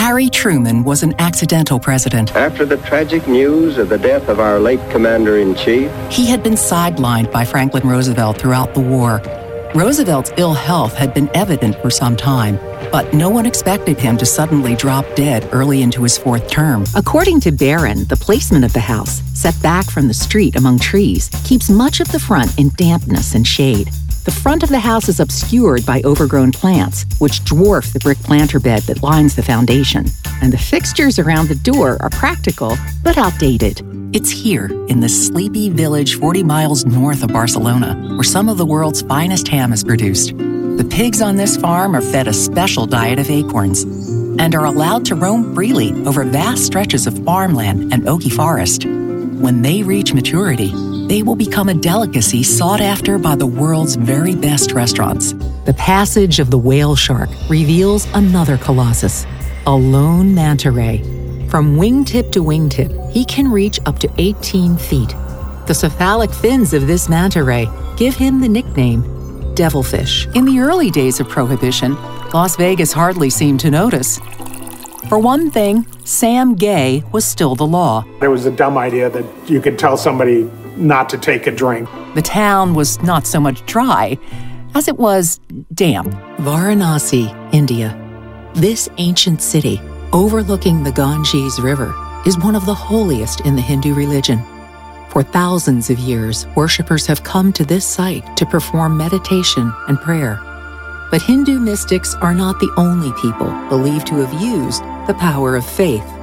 Harry Truman was an accidental president. After the tragic news of the death of our late commander-in-chief, He had been sidelined by Franklin Roosevelt throughout the war. Roosevelt's ill health had been evident for some time, but no one expected him to suddenly drop dead early into his fourth term. According to Barron, the placement of the house, set back from the street among trees, keeps much of the front in dampness and shade. The front of the house is obscured by overgrown plants, which dwarf the brick planter bed that lines the foundation. And the fixtures around the door are practical, but outdated. It's here, in this sleepy village 40 miles north of Barcelona, where some of the world's finest ham is produced. The pigs on this farm are fed a special diet of acorns and are allowed to roam freely over vast stretches of farmland and oaky forest. When they reach maturity, they will become a delicacy sought after by the world's very best restaurants. The passage of the whale shark reveals another colossus, a lone manta ray. From wingtip to wingtip, he can reach up to 18 feet. The cephalic fins of this manta ray give him the nickname devilfish. In the early days of Prohibition, Las Vegas hardly seemed to notice. For one thing, Sam Gay was still the law. It was a dumb idea that you could tell somebody not to take a drink. The town was not so much dry as it was damp. Varanasi, India. This ancient city, overlooking the Ganges River, is one of the holiest in the Hindu religion. For thousands of years, worshippers have come to this site to perform meditation and prayer. But Hindu mystics are not the only people believed to have used the power of faith